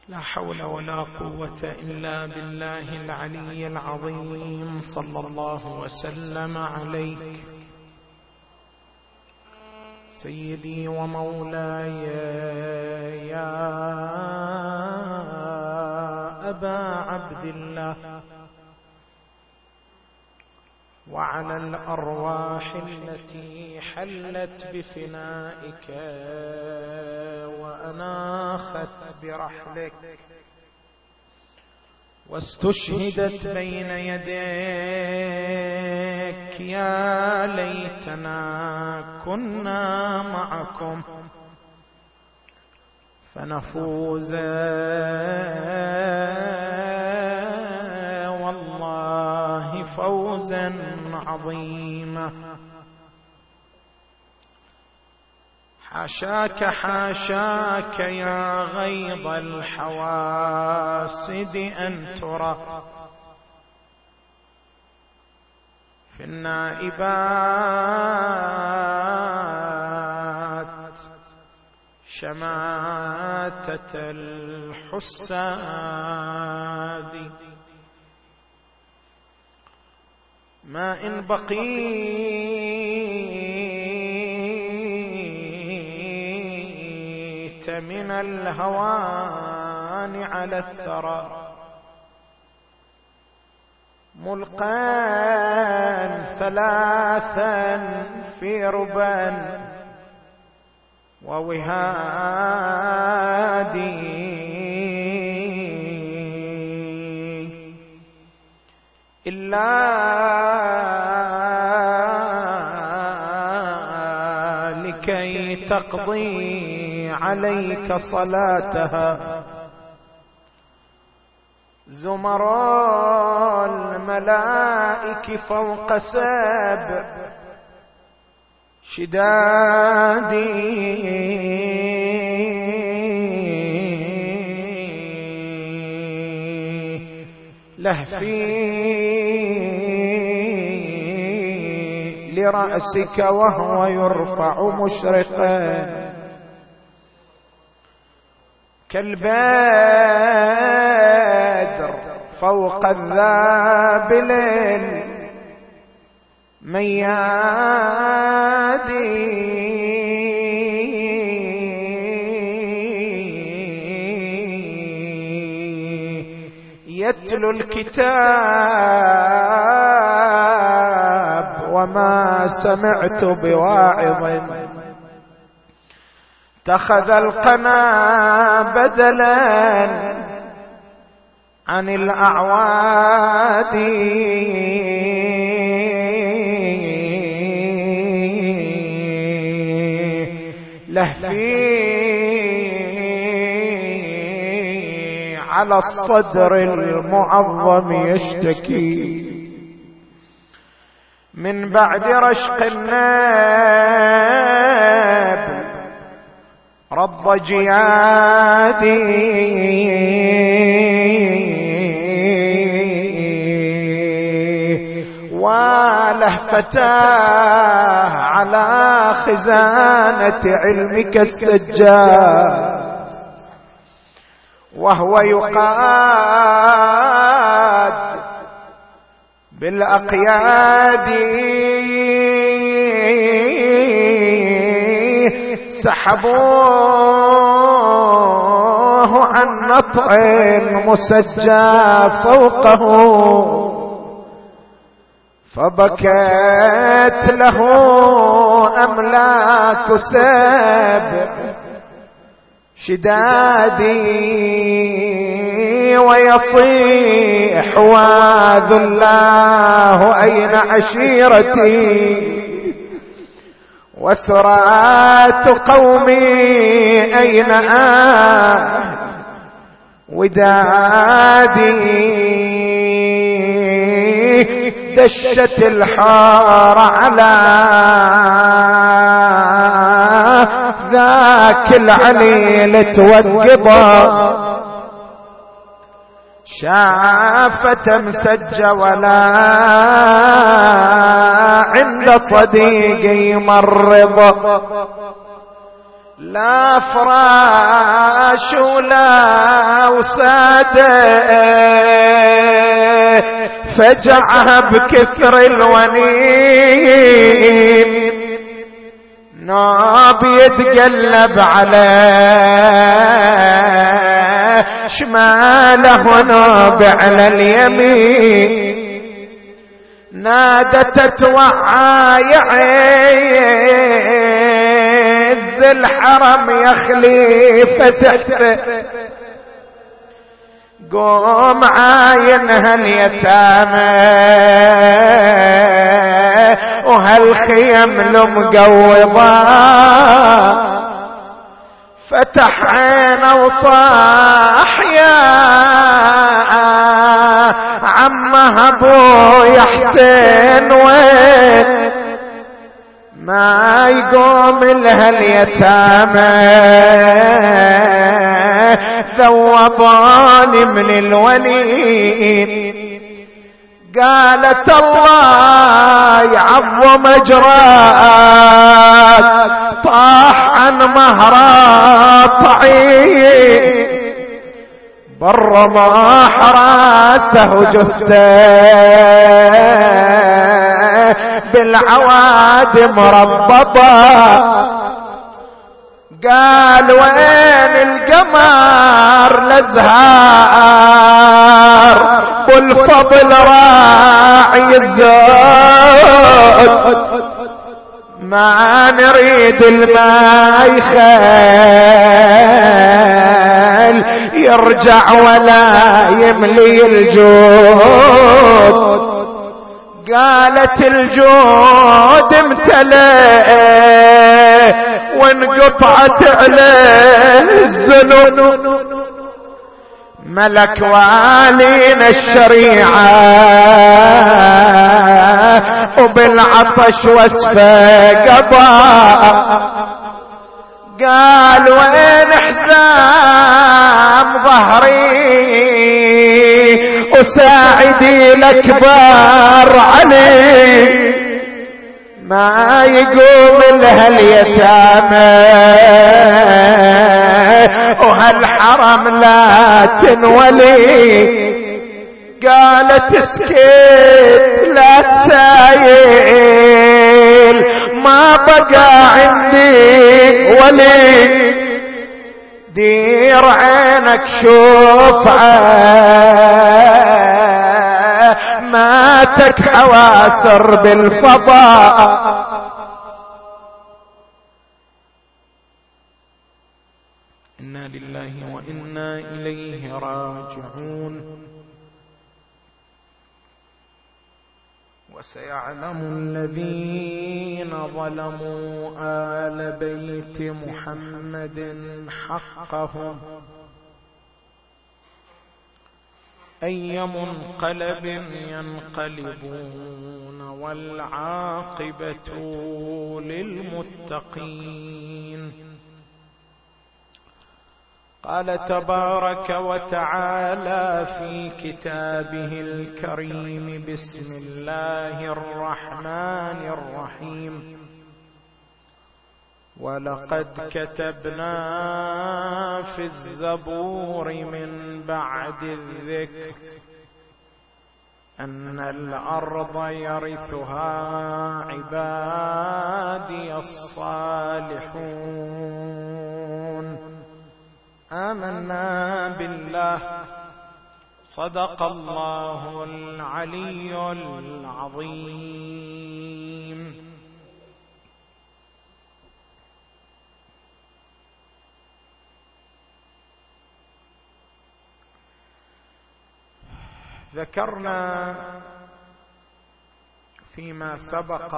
لا حول ولا قوة إلا بالله العلي العظيم. صلى الله وسلم عليك سيدي ومولاي يا أبا عبد الله، وعلى الأرواح التي حلت بفنائك وأناخت برحلك واستشهدت بين يديك. يا ليتنا كنا معكم فنفوز والله فوزا عظيما. حاشاك حاشاك يا غيظ الحواسد أن ترى في النائبات شماتة الحساد. ما إن بقيت من الهوان على الثرى ملقان ثلاثا في ربا ووهادي إلا لكي تقضي عليك صلاتها زمر الملائك فوق سبع شدادي. لهفي لرأسك وهو يرفع مشرقا كالبدر فوق الذابل الميادي. يتلو الكتاب وما سمعت بواعظ اتخذ القنا بدلا عن الأعواد. لهفي على الصدر المعظم يشتكي من بعد رشق الناب رض جيادي. ولهفتاه على خزانة علمك السجاد وهو يقاد بالأقياد. سحبوه عن نطع مسجى فوقه فبكت له أملاك سبع شدادي. ويصيح واذ الله أين عشيرتي وسرات قومي أين ودادي. دشت الحار على ذاك العليل توقبا شافة مسجة ولا عند صديقي مرض. لا فراش ولا وسادة فجعها بكثر الونين ناب يتقلب على شماله وناب على اليمين نادت توعى يعز الحرم يا خليفة قوم عاينها اليتامى وهالخيم المقوضة فتح عينه وصاح يا عمها ابويا حسين وين ما يقوم لها اليتامى ذوبان من الولين قالت الله يعظم اجراك طاح عن مهرات طعين بر ما حراسه جثته بالعوادم مربطه قال وين القمر الازهار والفضل راعي الزود ما نريد الماء يخال يرجع ولا يملي الجود قالت الجود امتلأ وانقطعت عليه الذنوب ملك والينا الشريعة وبالعطش واسفة قضاء قال وين حزام ظهري وساعدي الأكبر علي ما يقوم لها اليتامى وهالحرم لا تنولي قالت اسكت لا تسايل ما بقى عندي ولي دير عينك شوف ماتك حواسر بالفضاء إنا لله وإنا إليه راجعون وسيعلم الذين ظلموا آل بيت محمد حقهم أي منقلب ينقلبون والعاقبة للمتقين. قال تبارك وتعالى في كتابه الكريم بسم الله الرحمن الرحيم ولقد كتبنا في الزبور من بعد الذكر أن الأرض يرثها عبادي الصالحون آمنا بالله صدق الله العلي العظيم. ذكرنا فيما سبق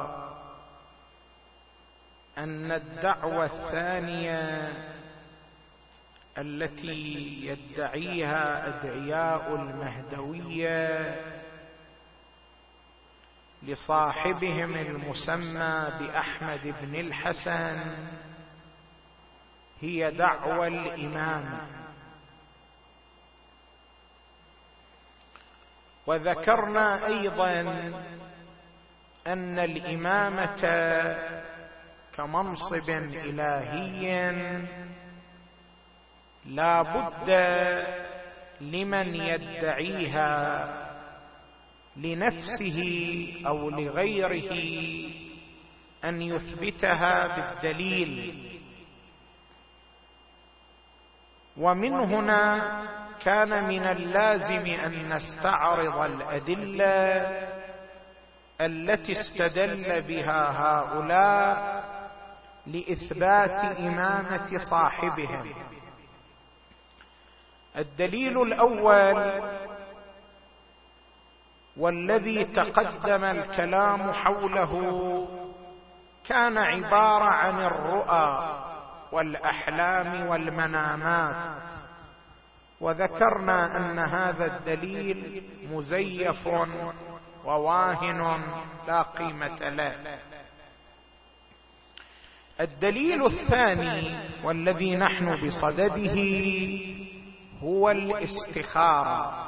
أن الدعوة الثانية التي يدعيها أدعياء المهدوية لصاحبهم المسمى بأحمد بن الحسن هي دعوى الإمامة. وذكرنا أيضا أن الإمامة كمنصب إلهي لا بد لمن يدعيها لنفسه أو لغيره أن يثبتها بالدليل. ومن هنا كان من اللازم أن نستعرض الأدلة التي استدل بها هؤلاء لإثبات إمامة صاحبهم. الدليل الأول والذي تقدم الكلام حوله كان عبارة عن الرؤى والأحلام والمنامات، وذكرنا أن هذا الدليل مزيف وواهن لا قيمة له. الدليل الثاني والذي نحن بصدده هو الاستخارة،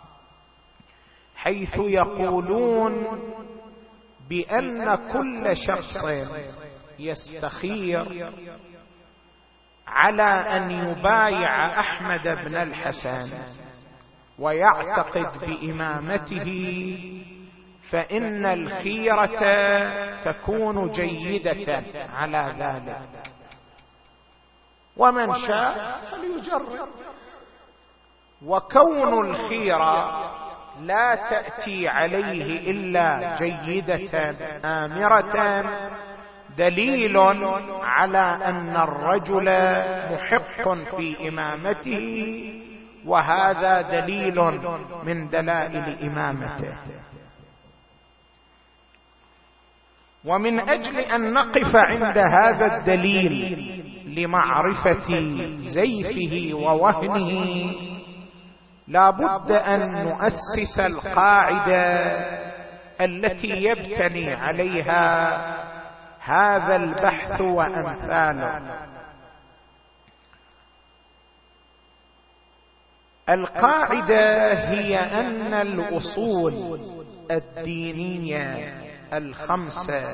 حيث يقولون بأن كل شخص يستخير على أن يبايع أحمد بن الحسن ويعتقد بإمامته فإن الخيرة تكون جيدة على ذلك، ومن شاء فليجرب. وكون الخيرة لا تأتي عليه إلا جيدة آمرة دليل على أن الرجل محق في إمامته، وهذا دليل من دلائل إمامته. ومن أجل أن نقف عند هذا الدليل لمعرفة زيفه ووهنه لا بد أن نؤسس القاعدة التي يبتني عليها هذا البحث وأمثاله. القاعدة هي أن الأصول الدينية الخمسة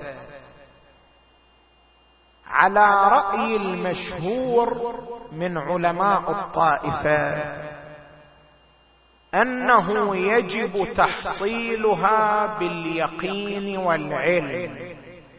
على رأي المشهور من علماء الطائفة أنه يجب تحصيلها باليقين والعلم.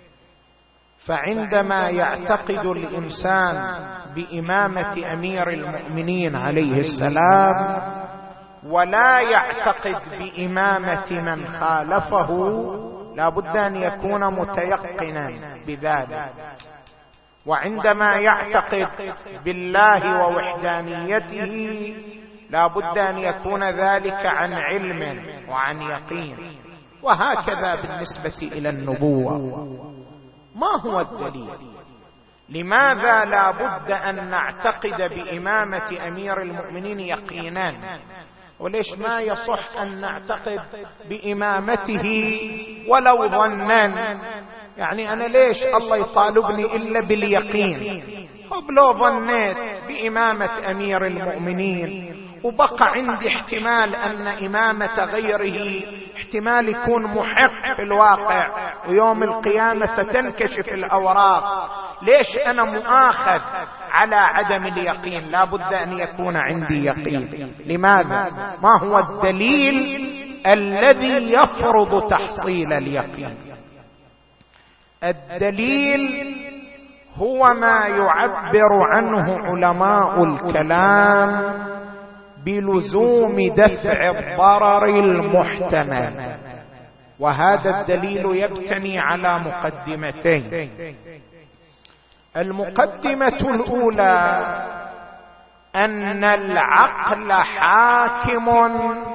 فعندما يعتقد الإنسان بإمامة أمير المؤمنين عليه السلام ولا يعتقد بإمامة من خالفه لا بد أن يكون متيقنا بذلك. وعندما يعتقد بالله ووحدانيته لا بد أن يكون ذلك عن علم وعن يقين. وهكذا بالنسبة إلى النبوة. ما هو الدليل؟ لماذا لا بد أن نعتقد بإمامة أمير المؤمنين يقينا؟ وليش ما يصح أن نعتقد بإمامته ولو ظنا؟ يعني أنا ليش الله يطالبني إلا باليقين؟ طب لو ظنيت بإمامة أمير المؤمنين وبقى عندي احتمال أن إمامة غيره احتمال يكون محق في الواقع ويوم القيامة ستنكشف الأوراق، ليش أنا مؤاخذ على عدم اليقين؟ لا بد أن يكون عندي يقين. لماذا؟ ما هو الدليل الذي يفرض تحصيل اليقين؟ الدليل هو ما يعبر عنه علماء الكلام بلزوم دفع الضرر المحتمل. وهذا الدليل يبتني على مقدمتين. المقدمة الأولى أن العقل حاكم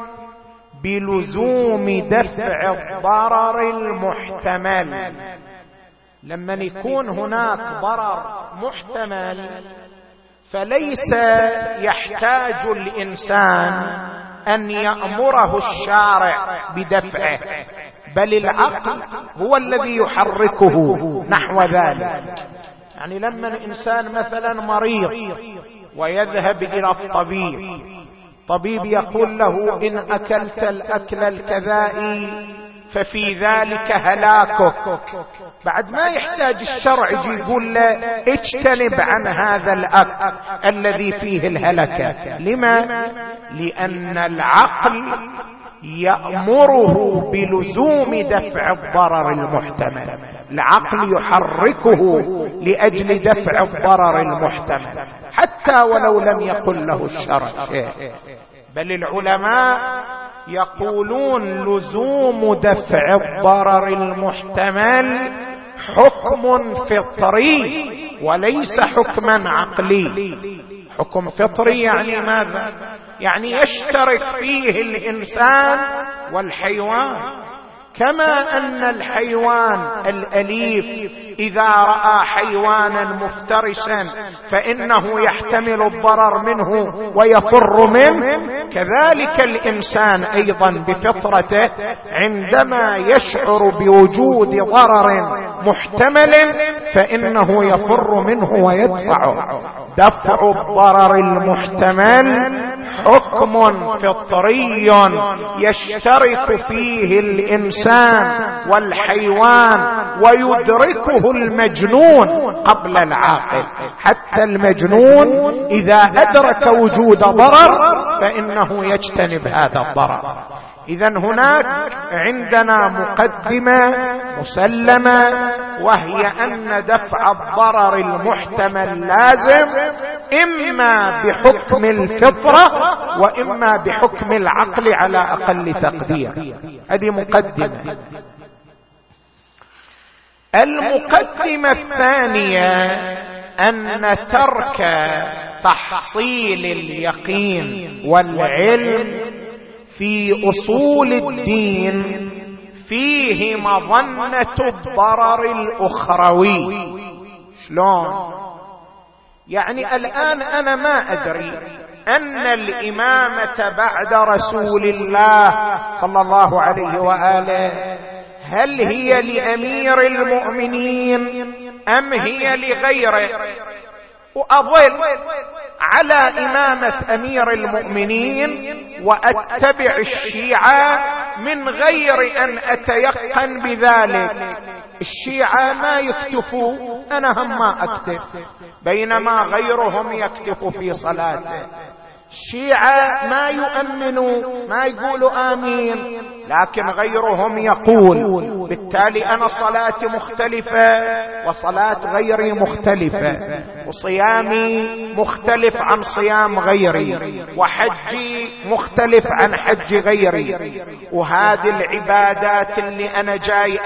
بلزوم دفع الضرر المحتمل. لما يكون هناك ضرر محتمل فليس يحتاج الإنسان أن يأمره الشارع بدفعه، بل العقل هو الذي يحركه نحو ذلك. يعني لما الإنسان مثلا مريض ويذهب إلى الطبيب، طبيب يقول له إن أكلت الأكل الكذائي ففي ذلك هلاكك. بعد ما يحتاج الشرع يجي يقول له اجتنب عن هذا الأكل الذي فيه الهلكة. لما؟ لأن العقل يأمره بلزوم دفع الضرر المحتمل. العقل يحركه لأجل دفع الضرر المحتمل حتى ولو لم يقل له الشرع شيء. بل العلماء يقولون لزوم دفع الضرر المحتمل حكم فطري وليس حكما عقلي. حكم فطري يعني ماذا؟ يعني يشترك فيه الإنسان والحيوان، كما أن الحيوان الأليف إذا رأى حيوانا مفترسا فإنه يحتمل الضرر منه ويفر منه، كذلك الإنسان أيضا بفطرته عندما يشعر بوجود ضرر محتمل فإنه يفر منه ويدفعه. دفع الضرر المحتمل حكم فطري يشترك فيه الإنسان والحيوان ويدركه المجنون قبل العاقل. حتى المجنون إذا أدرك وجود ضرر فإنه يجتنب هذا الضرر. إذن هناك عندنا مقدمة مسلمة، وهي أن دفع الضرر المحتمل لازم إما بحكم الفطرة وإما بحكم العقل على أقل تقدير. هذه مقدمة. المقدمة الثانية أن ترك تحصيل اليقين والعلم في أصول الدين فيه مظنة الضرر الأخروي. شلون؟ يعني الآن أنا ما أدري أن الإمامة بعد رسول الله صلى الله عليه وآله هل هي لأمير المؤمنين أم هي لغيره، وأظل على إمامة أمير المؤمنين وأتبع الشيعة من غير أن أتيقن بذلك. الشيعة ما يكتفوا، أنا هم ما أكتف، بينما غيرهم يكتف في صلاته. الشيعة ما يؤمنوا، ما يقولوا آمين، لكن غيرهم يقول. بالتالي أنا صلاتي مختلفة وصلاة غيري مختلفة، وصيامي مختلف عن صيام غيري، وحجي مختلف عن حج غيري. وهذه العبادات اللي أنا جاي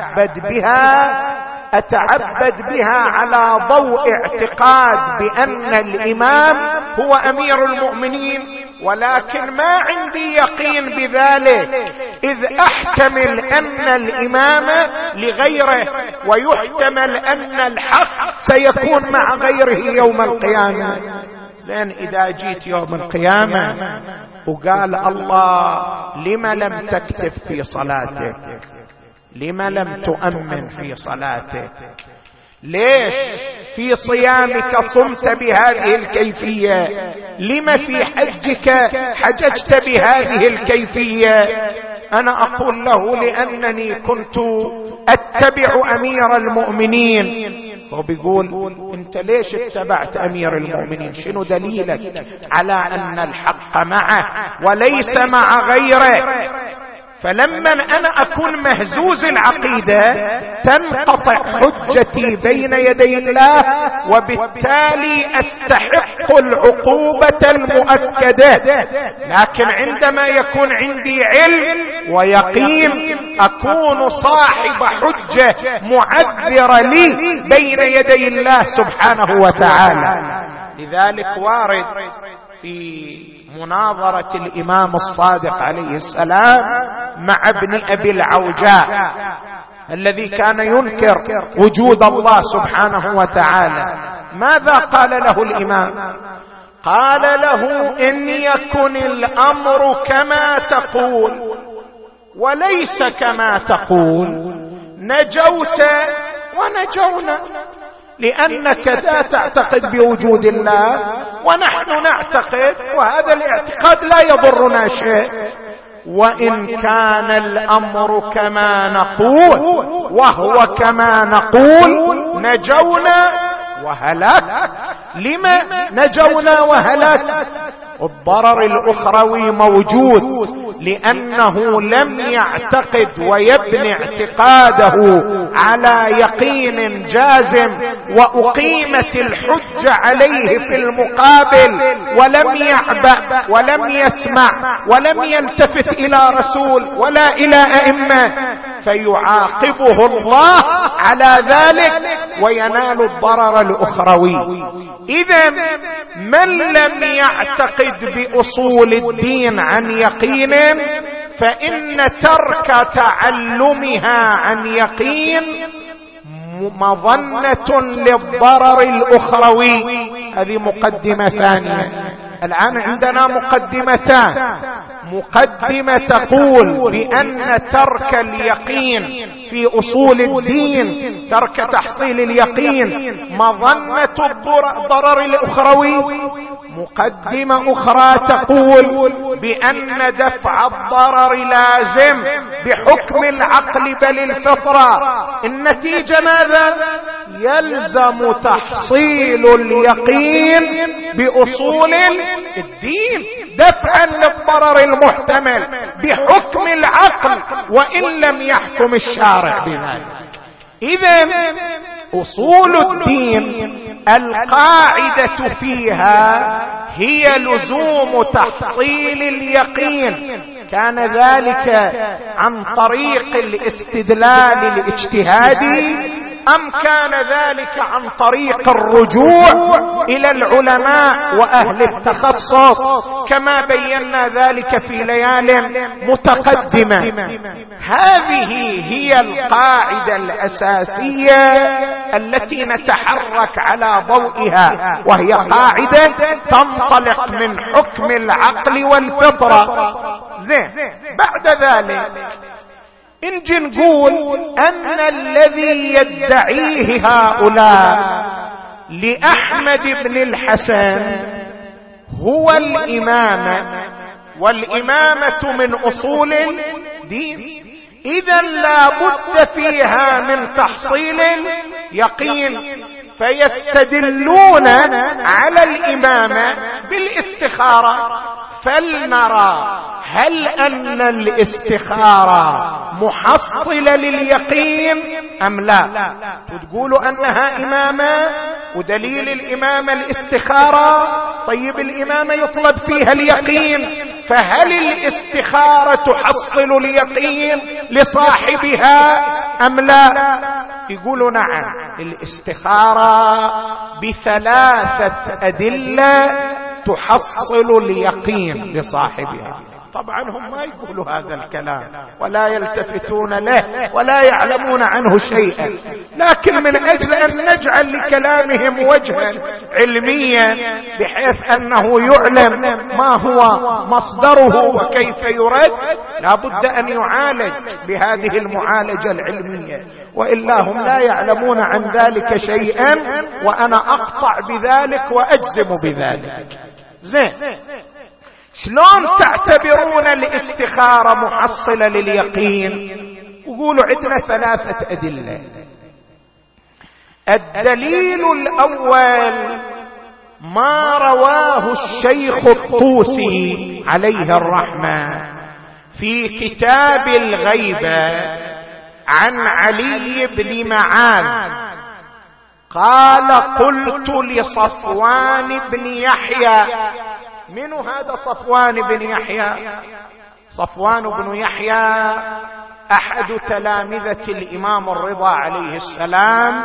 أتعبد بها على ضوء اعتقاد بأن الإمام هو أمير المؤمنين، ولكن ما عندي يقين بذلك، إذ أحتمل أن الإمام لغيره ويحتمل أن الحق سيكون مع غيره يوم القيامة. زين، إذا جيت يوم القيامة وقال الله لما لم تكتف في صلاتك، لما لم تؤمن في صلاتك، ليش في صيامك صمت بهذه الكيفية، لما في حجك حججت بهذه الكيفية؟ أنا أقول له لأنني كنت أتبع أمير المؤمنين. هو بيقول أنت ليش اتبعت أمير المؤمنين؟ شنو دليلك على أن الحق معه وليس مع غيره؟ فلما أنا أكون مهزوز العقيدة تنقطع حجتي بين يدي الله، وبالتالي أستحق العقوبة المؤكدة. لكن عندما يكون عندي علم ويقين أكون صاحب حجة معذرة لي بين يدي الله سبحانه وتعالى. لذلك وارد في مناظرة الإمام الصادق عليه السلام مع ابن أبي العوجاء الذي كان ينكر وجود الله سبحانه وتعالى، ماذا قال له الإمام؟ قال له إن يكن الأمر كما تقول وليس كما تقول نجوت ونجونا، لأنك لا تعتقد بوجود الله ونحن نعتقد، وهذا الاعتقاد لا يضرنا شيء. وإن كان الأمر كما نقول وهو كما نقول نجونا وهلك. لما نجونا وهلك؟ الضرر الأخروي موجود، لأنه لم يعتقد ويبني اعتقاده على يقين جازم، وأقيمت الحجة عليه في المقابل ولم يعبأ ولم يسمع ولم يلتفت إلى رسول ولا إلى أئمة، فيعاقبه الله على ذلك وينال الضرر الأخروي. إذن من لم يعتقد بأصول الدين عن يقين فإن ترك تعلمها عن يقين مظنة للضرر الأخروي. هذه مقدمة ثانية. الآن عندنا مقدمتان. مقدمة تقول بأن ترك اليقين في أصول الدين، ترك تحصيل اليقين، مظنة الضرر الأخروي. مقدمة أخرى تقول بأن دفع الضرر لازم بحكم العقل بل الفطرة. النتيجة ماذا؟ يلزم تحصيل اليقين بأصول الدين دفعا للضرر المحتمل بحكم العقل وإن لم يحكم الشارع بذلك. إذن أصول الدين القاعدة فيها هي لزوم تحصيل اليقين. كان ذلك عن طريق الاستدلال الاجتهادي أم كان ذلك عن طريق الرجوع إلى العلماء وأهل التخصص كما بينا ذلك في ليال متقدمة. هذه هي القاعدة الأساسية التي نتحرك على ضوئها، وهي قاعدة تنطلق من حكم العقل والفطرة. زين، بعد ذلك نجي نقول أن الذي يدعيه هؤلاء لأحمد بن الحسن هو الإمامة، والإمامة من أصول الدين. إذا لا بد فيها من تحصيل يقين، فيستدلون على الإمامة بالاستخارة. فلنرى هل أن الاستخارة محصلة لليقين أم لا؟ تقولوا أنها إمامة ودليل الإمامة الاستخارة. طيب الإمامة يطلب فيها اليقين، فهل الاستخارة تحصل اليقين لصاحبها أم لا؟ يقولوا نعم، الاستخارة بثلاثة أدلة تحصل اليقين لصاحبها. طبعا هم ما يقولوا هذا الكلام ولا يلتفتون له ولا يعلمون عنه شيئا، لكن من أجل أن نجعل لكلامهم وجها علميا بحيث أنه يعلم ما هو مصدره وكيف يرد، لا بد أن يعالج بهذه المعالجة العلمية، وإلا هم لا يعلمون عن ذلك شيئا، وأنا أقطع بذلك وأجزم بذلك. زين، شلون تعتبرون الاستخارة محصلة لليقين؟ وقولوا عندنا ثلاثة أدلة. الدليل الأول ما رواه الشيخ الطوسي عليه الرحمة في كتاب الغيبة عن علي بن معاذ قال: قلت لصفوان بن يحيى. من هذا صفوان بن يحيى؟ صفوان بن يحيى أحد تلامذة الإمام الرضا عليه السلام،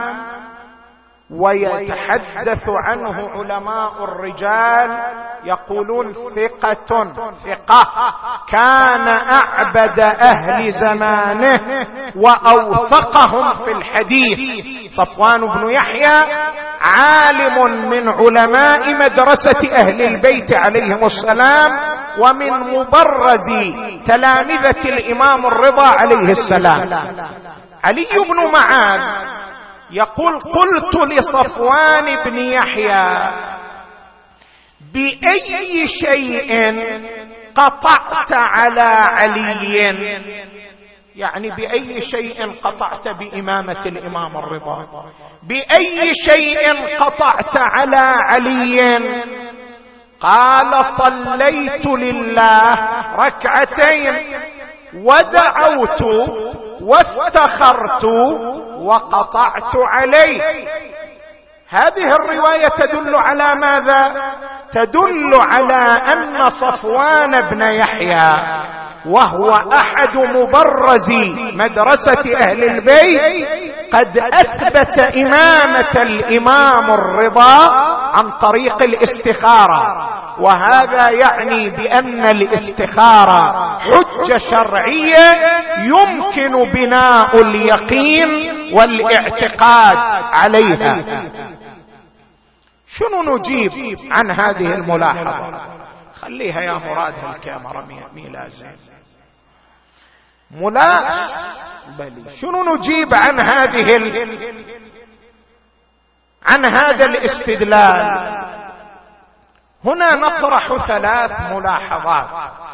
ويتحدث عنه علماء الرجال يقولون ثقة كان أعبد أهل زمانه وأوثقهم في الحديث. صفوان بن يحيى عالم من علماء مدرسة أهل البيت عليهم السلام، ومن مبرز تلامذة الإمام الرضا عليه السلام. علي بن معاذ يقول: قلت لصفوان بن يحيى: بأي شيء قطعت على علي، يعني بأي شيء قطعت بإمامة الإمام الرضا؟ بأي شيء قطعت على علي؟ قال صليت لله ركعتين ودعوت واستخرت وقطعت عليه. هذه الرواية تدل على ماذا؟ تدل على أن صفوان بن يحيى، وهو أحد مبرزي مدرسة أهل البيت، قد أثبت إمامة الإمام الرضا عن طريق الاستخارة، وهذا يعني بأن الاستخارة حجة شرعية يمكن بناء اليقين والاعتقاد عليها. شنو نجيب عن هذه الملاحظة؟ خليها يا مراد هالكاميرا لازم شنو نجيب عن عن هذا الاستدلال؟ هنا نطرح 3 ملاحظات.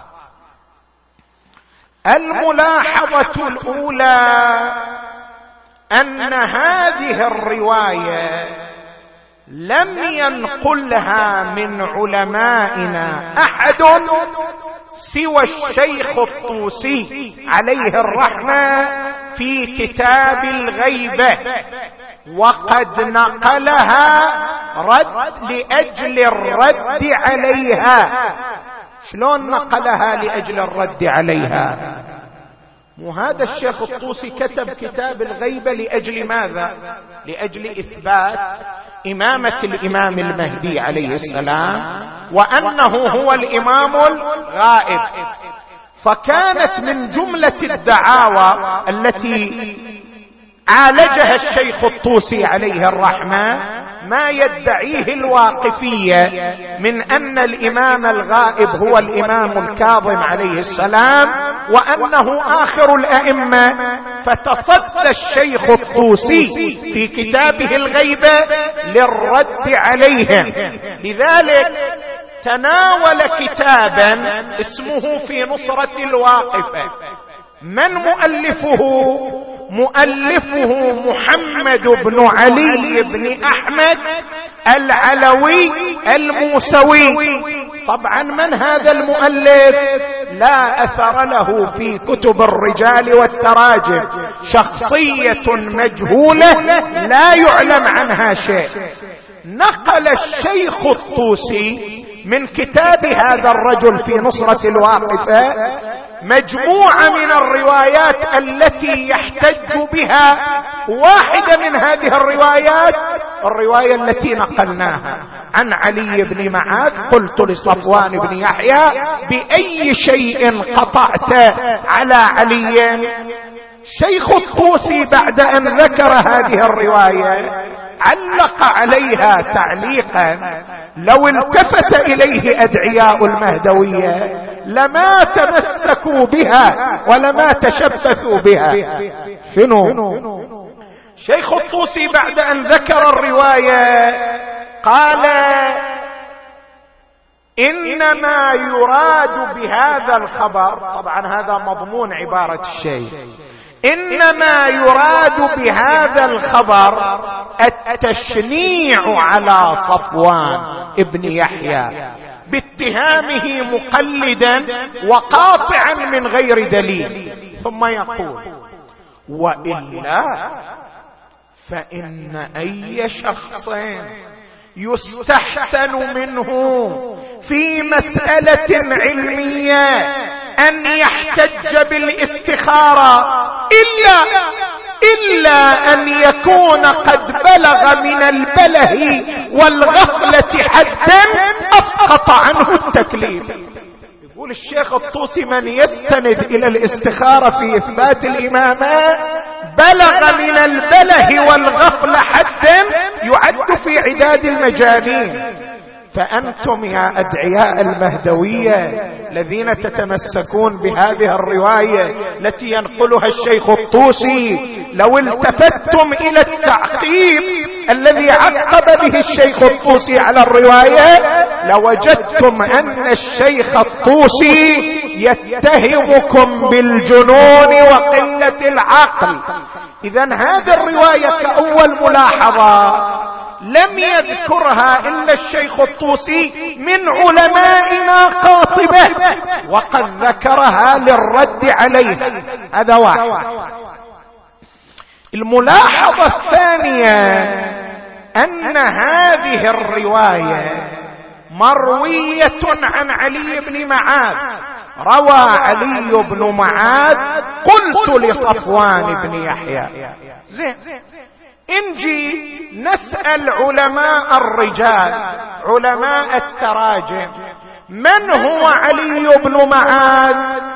الملاحظة الأولى أن هذه الرواية لم ينقلها من علمائنا أحد سوى الشيخ الطوسي عليه الرحمة في كتاب الغيبة، وقد نقلها لأجل الرد عليها. شلون نقلها لأجل الرد عليها؟ وهذا الشيخ الطوسي كتب كتاب الغيبة لأجل ماذا؟ لأجل إثبات إمامة الإمام المهدي عليه السلام، وأنه هو الإمام الغائب. فكانت من جملة الدعاوى التي عالجها الشيخ الطوسي عليه الرحمة ما يدعيه الواقفية من أن الإمام الغائب هو الإمام الكاظم عليه السلام، وأنه آخر الأئمة. فتصدى الشيخ الطوسي في كتابه الغيبة للرد عليهم. لذلك تناول كتابا اسمه في نصرة الواقفة. من مؤلفه؟ مؤلفه محمد بن علي بن أحمد العلوي الموسوي. طبعا من هذا المؤلف؟ لا أثر له في كتب الرجال والتراجم، شخصية مجهولة لا يعلم عنها شيء. نقل الشيخ الطوسي من كتاب هذا الرجل في نصرة الواقفة مجموعة من الروايات التي يحتج بها. واحدة من هذه الروايات الرواية التي نقلناها عن علي بن معاذ: قلت لصفوان بن يحيى بأي شيء قطعت على علي؟ شيخ الطوسي بعد أن ذكر هذه الرواية علق عليها تعليقا لو التفت إليه أدعياء المهدوية لما تمسكوا بها ولما تشبثوا بها. شنو؟ شيخ الطوسي بعد أن ذكر الرواية قال: إنما يراد بهذا الخبر، طبعا هذا مضمون عبارة الشيخ، إنما يراد بهذا الخبر التشنيع على صفوان ابن يحيى باتهامه مقلدا وقاطعا من غير دليل. ثم يقول: وإلا فإن أي شخص يستحسن منه في مسألة علمية أن يحتج بالاستخارة إلا أن يكون قد بلغ من البله والغفلة حدا أسقط عنه التكليف. يقول الشيخ الطوسي: من يستند إلى الاستخارة في إثبات الإمامة بلغ من البله والغفلة حدا يعد في عداد المجانين. فأنتم يا أدعياء المهدوية الذين تتمسكون بهذه الرواية التي ينقلها الشيخ الطوسي، لو التفتتم إلى التعقيب الذي عقب به الشيخ الطوسي على الرواية لوجدتم أن الشيخ الطوسي يتهمكم بالجنون وقلة العقل. إذن هذه الرواية كأول ملاحظة لم يذكرها إلا الشيخ الطوسي من علمائنا قاطبة، وقد ذكرها للرد عليها. هذا واحد. الملاحظة الثانية أن هذه الرواية مروية عن علي بن معاذ. روى علي بن معاذ قلت لصفوان بن يحيى. زين، انجي نسأل علماء الرجال علماء التراجم من هو علي بن معاذ،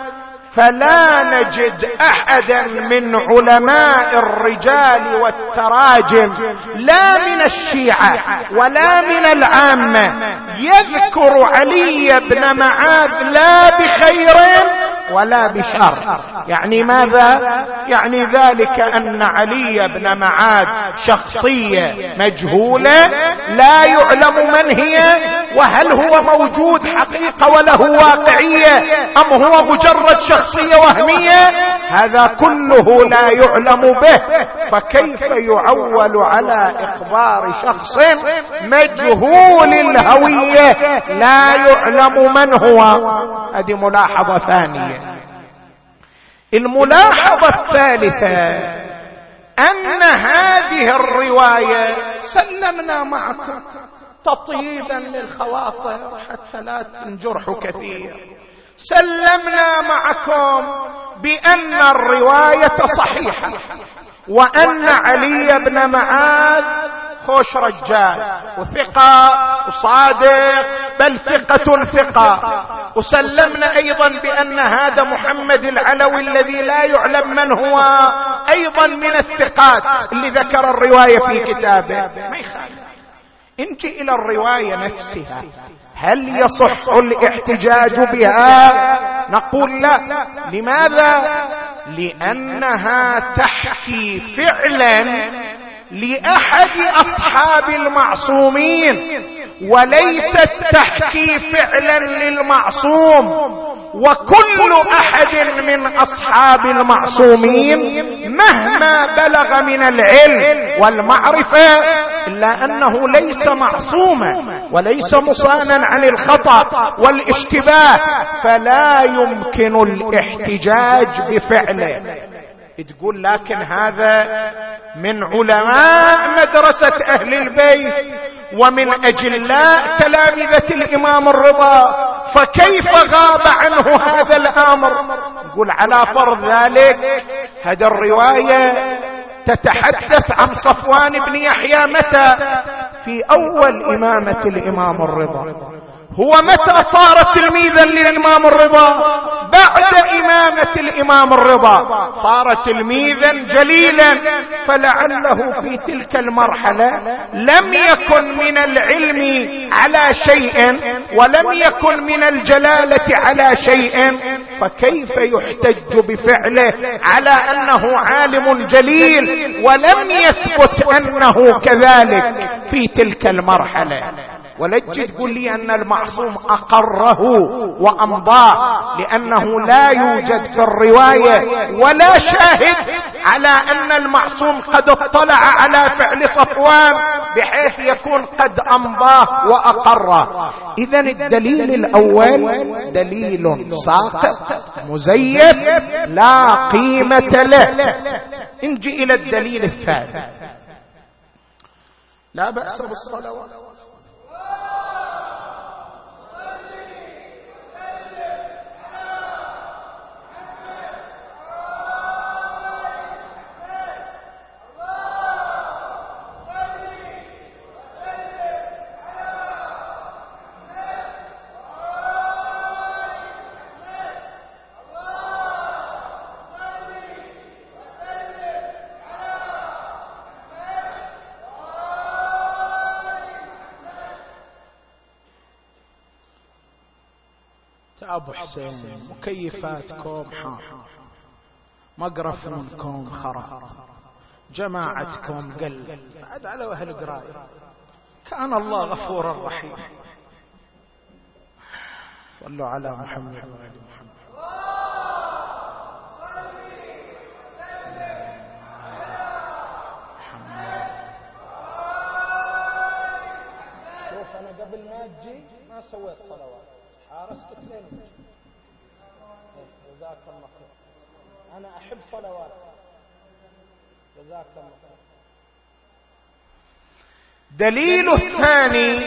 فلا نجد احدا من علماء الرجال والتراجم لا من الشيعة ولا من العامة يذكر علي بن معاذ لا بخير ولا بشر. يعني ماذا؟ يعني ذلك أن علي بن معاذ شخصية مجهولة لا يعلم من هي، وهل هو موجود حقيقة وله واقعية أم هو مجرد شخصية وهمية، هذا كله لا يعلم به. فكيف يعول على إخبار شخص مجهول الهوية لا يعلم من هو؟ هذه ملاحظة ثانية. الملاحظة الثالثة أن هذه الرواية سلمنا معكم تطيبا للخواطر حتى لا تنجرح كثير، سلمنا معكم بأن الرواية صحيحة وأن علي بن معاذ خوش رجال وثقة وصادق بل ثقة. وسلمنا أيضا بأن هذا محمد العلوي الذي لا يعلم من هو أيضا من الثقات اللي ذكر الرواية في كتابه. ما يخالف. انجي إلى الرواية نفسها، هل يصح الاحتجاج بها؟ نقول لا. لماذا؟ لأنها تحكي فعلا لأحد أصحاب المعصومين وليست تحكي فعلا للمعصوم. وكل أحد من أصحاب المعصومين مهما بلغ من العلم والمعرفة إلا أنه ليس معصوما وليس مصانا عن الخطأ والاشتباه، فلا يمكن الاحتجاج بفعله. تقول لكن هذا من علماء مدرسة أهل البيت ومن أجلاء تلامذة الإمام الرضا، فكيف غاب عنه هذا الأمر؟ نقول على فرض ذلك هذا الرواية تتحدث عن صفوان بن يحيى متى؟ في أول إمامة الإمام الرضا. هو متى صار تلميذا للإمام الرضا؟ بعد إمامة الإمام الرضا صار تلميذا جليلا، فلعله في تلك المرحلة لم يكن من العلم على شيء ولم يكن من الجلالة على شيء، فكيف يحتج بفعله على أنه عالم جليل ولم يثبت أنه كذلك في تلك المرحلة؟ ولجد تقول لي أن المعصوم أقره وأمضاه، لأنه لا يوجد في الرواية ولا شاهد على أن المعصوم قد اطلع على فعل صفوان بحيث يكون قد أمضاه وأقره. إذن الدليل الأول دليل ساقط مزيف لا قيمة له. نجي إلى الدليل الثاني. لا بأس بالصلوات. أبو حسين مكيفاتكم حار، مقرفونكم خراب، جماعتكم قل، بعد على أهل قراية. كان الله غفورا رحيما. صلوا على محمد وآل محمد. شوف أنا قبل ما أجي ما سويت صلوات، حارست لين جزاك الله خير. أنا أحب صلوات، جزاك الله خير. دليل الثاني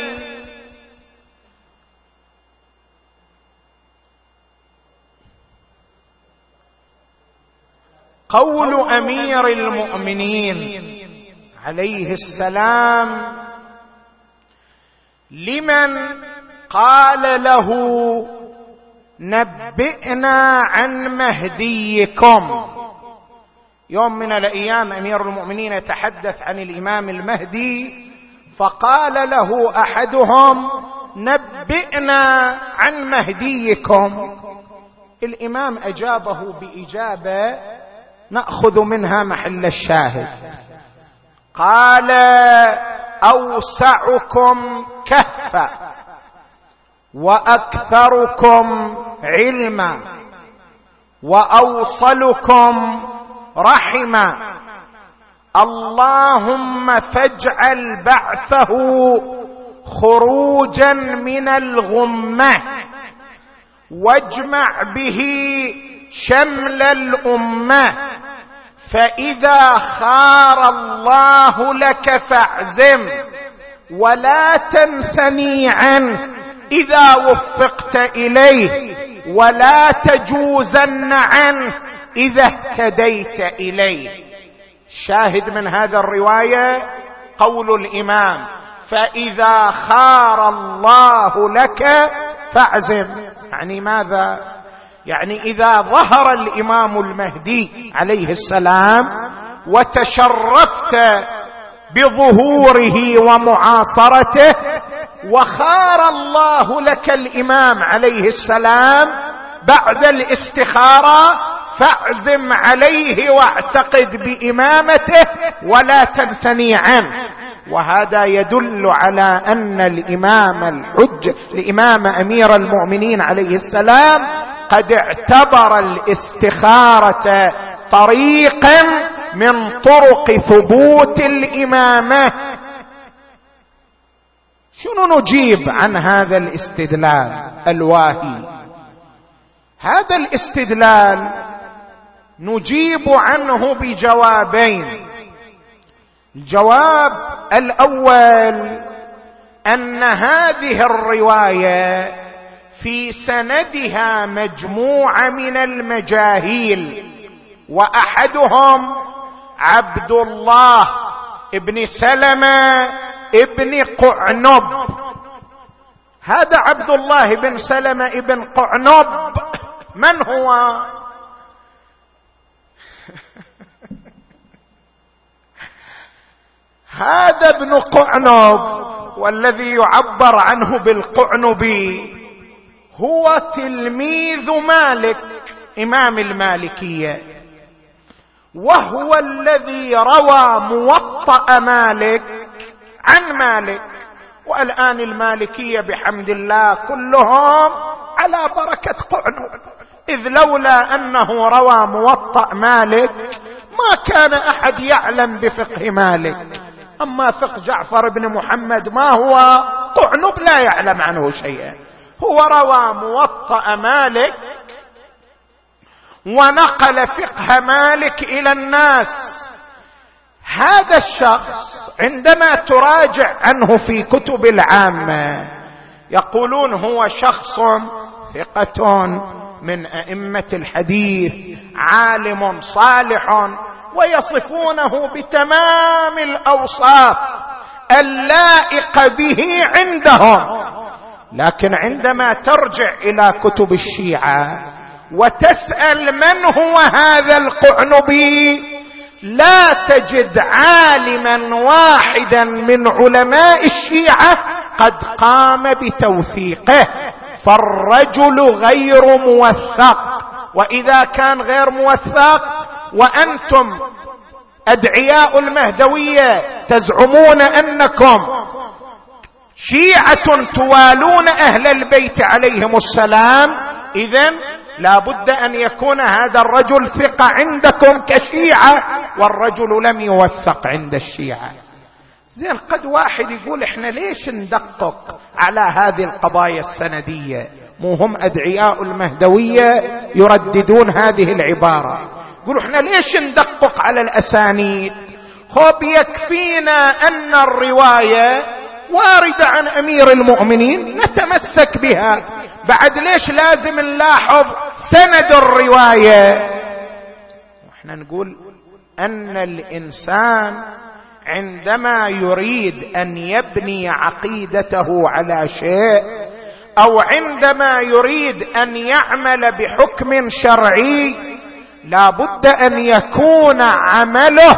قول أمير المؤمنين عليه السلام لمن قال له نبئنا عن مهديكم. يوم من الأيام أمير المؤمنين يتحدث عن الإمام المهدي، فقال له أحدهم نبئنا عن مهديكم. الإمام أجابه بإجابة نأخذ منها محل الشاهد، قال أوسعكم كهفا وأكثركم علما وأوصلكم رحما، اللهم فاجعل بعثه خروجا من الغمة واجمع به شمل الأمة، فإذا خار الله لك فاعزم ولا تنثني عنه إذا وفقت إليه، ولا تجوزن عنه إذا اهتديت إليه. شاهد من هذا الرواية قول الإمام فإذا خار الله لك فاعزم. يعني ماذا؟ يعني إذا ظهر الإمام المهدي عليه السلام وتشرفت بظهوره ومعاصرته وخار الله لك الإمام عليه السلام بعد الاستخارة، فاعزم عليه واعتقد بإمامته ولا تنثني عنه. وهذا يدل على أن الإمام أمير المؤمنين عليه السلام قد اعتبر الاستخارة طريقا من طرق ثبوت الإمامة. شنو نجيب عن هذا الاستدلال الواهي؟ هذا الاستدلال نجيب عنه بجوابين. الجواب الأول أن هذه الرواية في سندها مجموعة من المجاهيل، وأحدهم عبد الله ابن سلمة ابن قعنب. هذا عبد الله بن سلمة ابن قعنب من هو؟ هذا ابن قعنب، والذي يعبر عنه بالقعنبي هو تلميذ مالك إمام المالكية، وهو الذي روى موطأ مالك عن مالك. والآن المالكية بحمد الله كلهم على بركة قعنب، إذ لولا أنه روى موطأ مالك ما كان أحد يعلم بفقه مالك. أما فقه جعفر بن محمد ما هو؟ قعنب لا يعلم عنه شيئا. هو روى موطأ مالك ونقل فقه مالك إلى الناس. هذا الشخص عندما تراجع عنه في كتب العامة يقولون هو شخص ثقة من أئمة الحديث، عالم صالح، ويصفونه بتمام الأوصاف اللائقة به عندهم. لكن عندما ترجع إلى كتب الشيعة وتسأل من هو هذا القعنبي، لا تجد عالما واحدا من علماء الشيعة قد قام بتوثيقه. فالرجل غير موثق. وإذا كان غير موثق وأنتم أدعياء المهدوية تزعمون أنكم شيعة توالون أهل البيت عليهم السلام، إذن لا بد أن يكون هذا الرجل ثقة عندكم كشيعة، والرجل لم يوثق عند الشيعة. زين، قد واحد يقول احنا ليش ندقق على هذه القضايا السندية؟ مو هم أدعياء المهدوية يرددون هذه العبارة، يقولوا احنا ليش ندقق على الأسانيد؟ خب يكفينا أن الرواية واردة عن أمير المؤمنين نتمسك بها، بعد ليش لازم نلاحظ سند الرواية؟ واحنا نقول أن الإنسان عندما يريد أن يبني عقيدته على شيء، أو عندما يريد أن يعمل بحكم شرعي، لا بد أن يكون عمله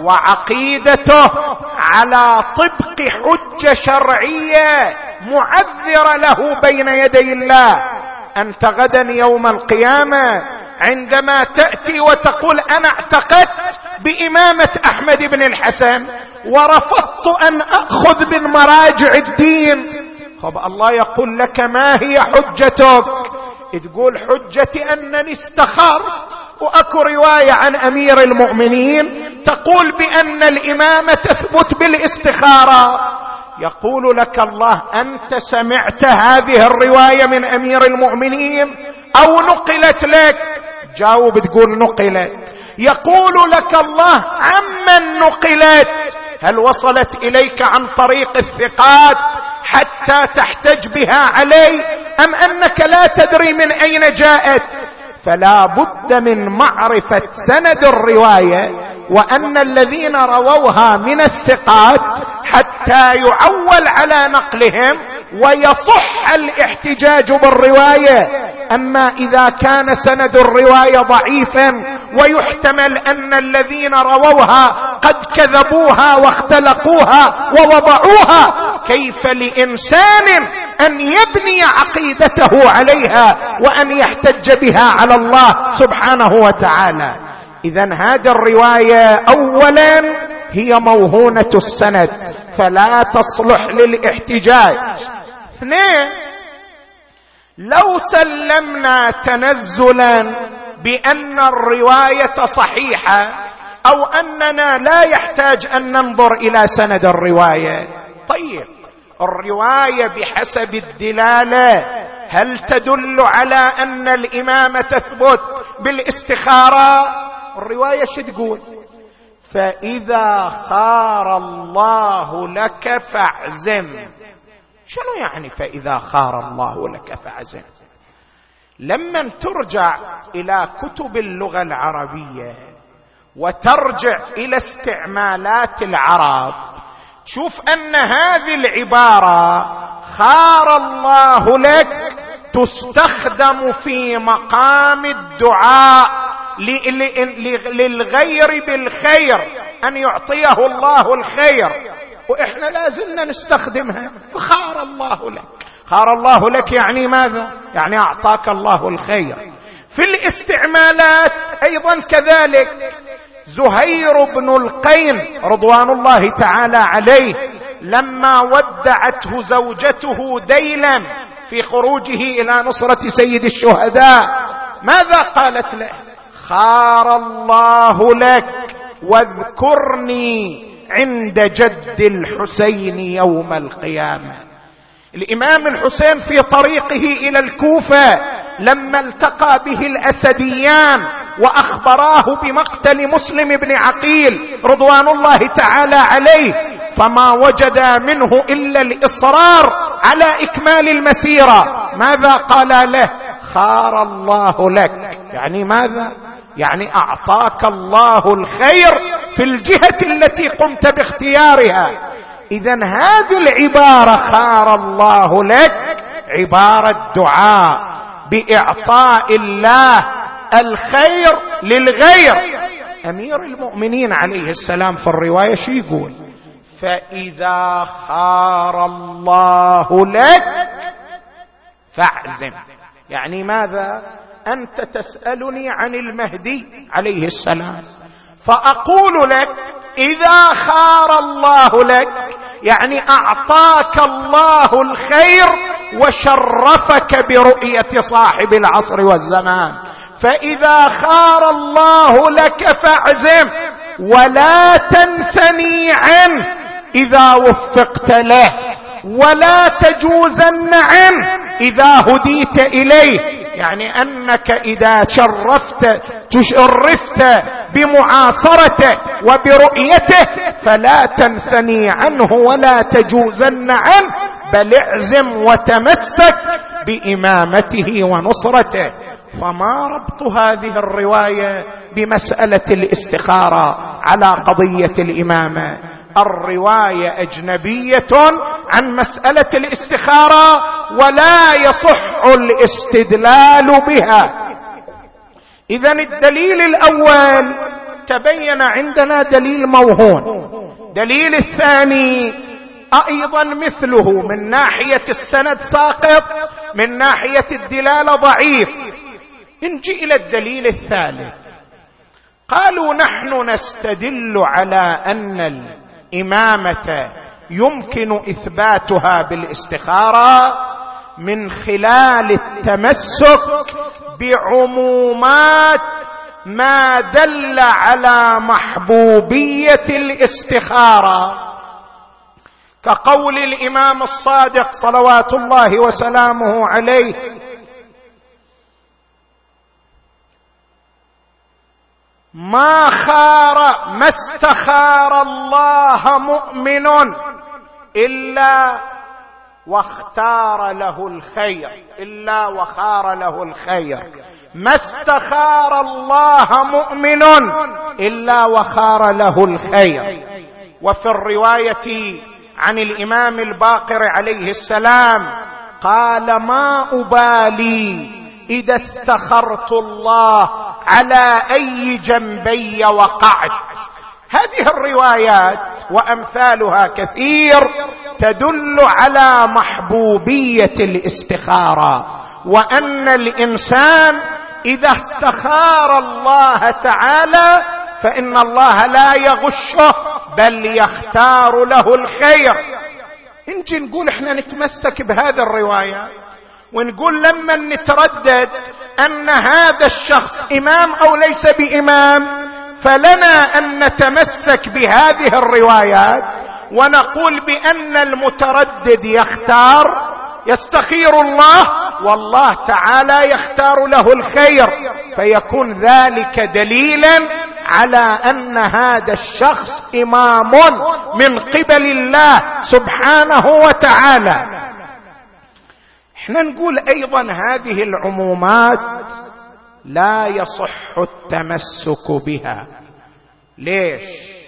وعقيدته على طبق حجة شرعية معذرة له بين يدي الله. أنت غدا يوم القيامة عندما تأتي وتقول أنا اعتقدت بإمامة أحمد بن الحسن ورفضت أن أخذ من مراجع الدين، خب الله يقول لك ما هي حجتك؟ تقول حجتي أنني استخرت، وأكو رواية عن أمير المؤمنين تقول بأن الإمامة تثبت بالاستخارة. يقول لك الله أنت سمعت هذه الرواية من أمير المؤمنين أو نقلت لك؟ جاوب تقول نقلت. يقول لك الله عمن نقلت؟ هل وصلت إليك عن طريق الثقات حتى تحتج بها علي، أم أنك لا تدري من أين جاءت؟ فلا بد من معرفة سند الرواية وأن الذين رووها من الثقات حتى يعول على نقلهم ويصح الاحتجاج بالرواية. أما إذا كان سند الرواية ضعيفا ويحتمل أن الذين رووها قد كذبوها واختلقوها ووضعوها، كيف لإنسان أن يبني عقيدته عليها وأن يحتج بها على الله سبحانه وتعالى؟ إذن هذه الرواية أولا هي موهونة السند فلا تصلح للاحتجاج. اثنين، لو سلمنا تنزلا بأن الرواية صحيحة أو أننا لا يحتاج أن ننظر إلى سند الرواية، طيب الرواية بحسب الدلالة هل تدل على أن الإمامة تثبت بالاستخارة؟ الرواية شو تقول؟ فإذا خار الله لك فاعزم. شنو يعني فإذا خار الله لك فاعزم؟ لما ترجع إلى كتب اللغة العربية وترجع إلى استعمالات العرب، شوف أن هذه العبارة خار الله لك تستخدم في مقام الدعاء للغير بالخير، أن يعطيه الله الخير، وإحنا لازلنا نستخدمها. خار الله لك، خار الله لك يعني ماذا؟ يعني أعطاك الله الخير. في الاستعمالات أيضا كذلك. زهير بن القين رضوان الله تعالى عليه لما ودعته زوجته ديلا في خروجه إلى نصرة سيد الشهداء، ماذا قالت له؟ خار الله لك واذكرني عند جد الحسين يوم القيامة. الإمام الحسين في طريقه إلى الكوفة لما التقى به الأسديان وأخبراه بمقتل مسلم بن عقيل رضوان الله تعالى عليه، فما وجد منه إلا الإصرار على إكمال المسيرة، ماذا قال له؟ خار الله لك، يعني ماذا؟ يعني أعطاك الله الخير في الجهة التي قمت باختيارها. إذن هذه العبارة خار الله لك عبارة دعاء بإعطاء الله الخير للغير. أمير المؤمنين عليه السلام في الرواية شو يقول؟ فإذا خار الله لك فاعزم. يعني ماذا؟ أنت تسألني عن المهدي عليه السلام، فأقول لك إذا خار الله لك، يعني أعطاك الله الخير وشرفك برؤية صاحب العصر والزمان، فإذا خار الله لك فاعزم ولا تنثني عنه إذا وفقت له، ولا تجوزن عنه إذا هديت إليه. يعني أنك إذا تشرفت بمعاصرته وبرؤيته فلا تنثني عنه ولا تجوزن عنه، بل اعزم وتمسك بإمامته ونصرته. فما ربط هذه الرواية بمسألة الاستخارة على قضية الإمامة؟ الرواية أجنبية عن مسألة الاستخارة ولا يصح الاستدلال بها. إذن الدليل الأول تبين عندنا دليل موهون. دليل الثاني أيضا مثله، من ناحية السند ساقط، من ناحية الدلالة ضعيف. نجي إلى الدليل الثالث. قالوا نحن نستدل على أن الإمامة يمكن إثباتها بالاستخارة من خلال التمسك بعمومات ما دل على محبوبية الاستخارة، كقول الإمام الصادق صلوات الله وسلامه عليه: ما استخار الله مؤمن إلا وخار له الخير، ما استخار الله مؤمن إلا وخار له الخير. وفي الرواية عن الإمام الباقر عليه السلام قال: ما أبالي إذا استخرت الله على أي جنبي وقعت. هذه الروايات وأمثالها كثير تدل على محبوبية الاستخارة، وأن الإنسان إذا استخار الله تعالى فإن الله لا يغشه بل يختار له الخير. نجي نقول احنا نتمسك بهذه الروايات ونقول لما نتردد أن هذا الشخص إمام أو ليس بإمام، فلنا أن نتمسك بهذه الروايات ونقول بأن المتردد يستخير الله والله تعالى يختار له الخير، فيكون ذلك دليلا على أن هذا الشخص إمام من قبل الله سبحانه وتعالى. احنا نقول أيضا هذه العمومات لا يصح التمسك بها. ليش؟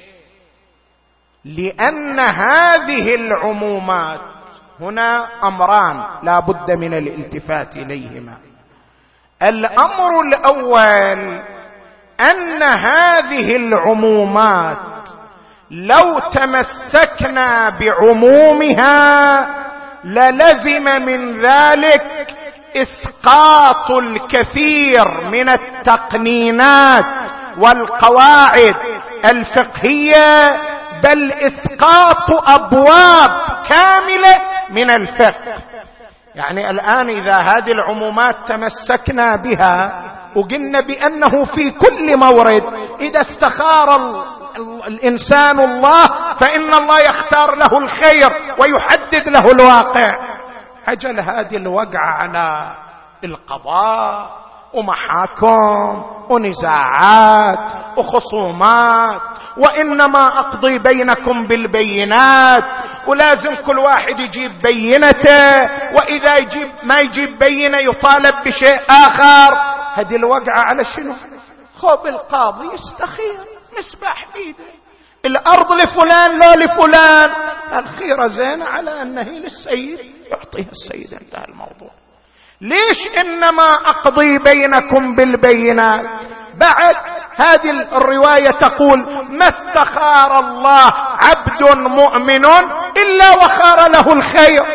لأن هذه العمومات هنا أمران لا بد من الالتفات إليهما. الأمر الأول أن هذه العمومات لو تمسكنا بعمومها للزم من ذلك إسقاط الكثير من التقنينات والقواعد الفقهية، بل إسقاط أبواب كاملة من الفقه. يعني الآن إذا هذه العمومات تمسكنا بها وقلنا بأنه في كل مورد إذا استخار الإنسان الله فإن الله يختار له الخير ويحدد له الواقع، أجل هذه الوقعة على القضاء ومحاكم ونزاعات وخصومات، وإنما أقضي بينكم بالبينات، ولازم كل واحد يجيب بينته، وإذا ما يجيب بينة يطالب بشيء آخر. هذه الوقعة على شنو؟ خب القاضي يستخير مسبح بيده، الأرض لفلان لا لفلان، الخيرة زين على أنه للسيد يعطيها السيد، انتهى الموضوع. ليش إنما أقضي بينكم بالبينات؟ بعد هذه الرواية تقول: ما استخار الله عبد مؤمن إلا وخار له الخير،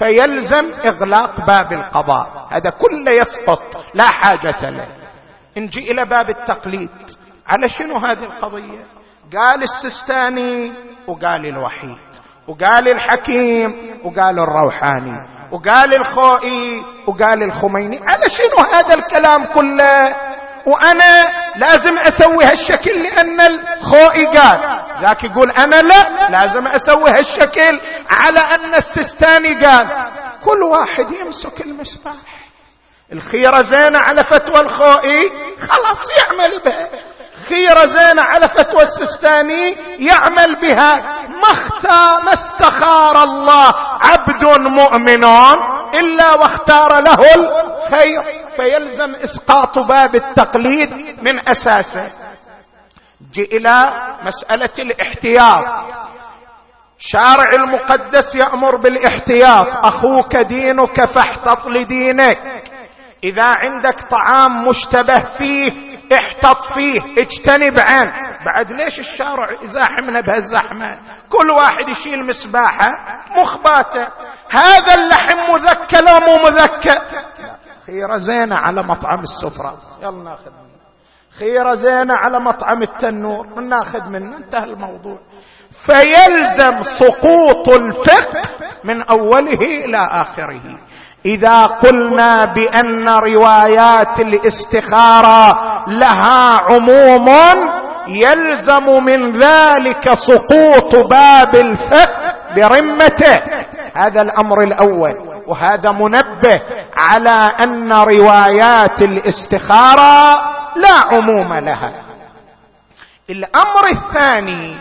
فيلزم إغلاق باب القضاء. هذا كله يسقط لا حاجة له. نجي إلى باب التقليد. على شنو هذه القضية؟ قال السستاني وقال الوحيد وقال الحكيم وقال الروحاني وقال الخوئي وقال الخميني. على شنو هذا الكلام كله؟ وأنا لازم أسوي هالشكل لأن الخوئي قال، ذاك يقول أنا لا لازم أسوي هالشكل على أن السستاني قال. كل واحد يمسك المصباح. الخيرة زينة على فتوى الخوئي خلاص يعمل بها، خيرة زينة على فتوى السستاني يعمل بها. ما استخار الله عبد مؤمن إلا واختار له الخير، فيلزم إسقاط باب التقليد من أساسه. جي إلى مسألة الاحتياط. شارع المقدس يأمر بالاحتياط. أخوك دينك فاحتط لدينك. إذا عندك طعام مشتبه فيه احتط فيه، اجتنب عنه. بعد ليش الشارع يزاحمنا بهالزحمة؟ كل واحد يشيل مسباحة مخباته. هذا اللحم مذكى لو مو مذكى؟ خيرة زينة على مطعم السفرة، يلا ناخذ منه. خيرة زينة على مطعم التنور، ناخذ منه، انتهى الموضوع. فيلزم سقوط الفقه من أوله إلى آخره. إذا قلنا بأن روايات الاستخارة لها عموم يلزم من ذلك سقوط باب الفقه برمته. هذا الأمر الأول، وهذا منبه على أن روايات الاستخارة لا عموم لها. الأمر الثاني،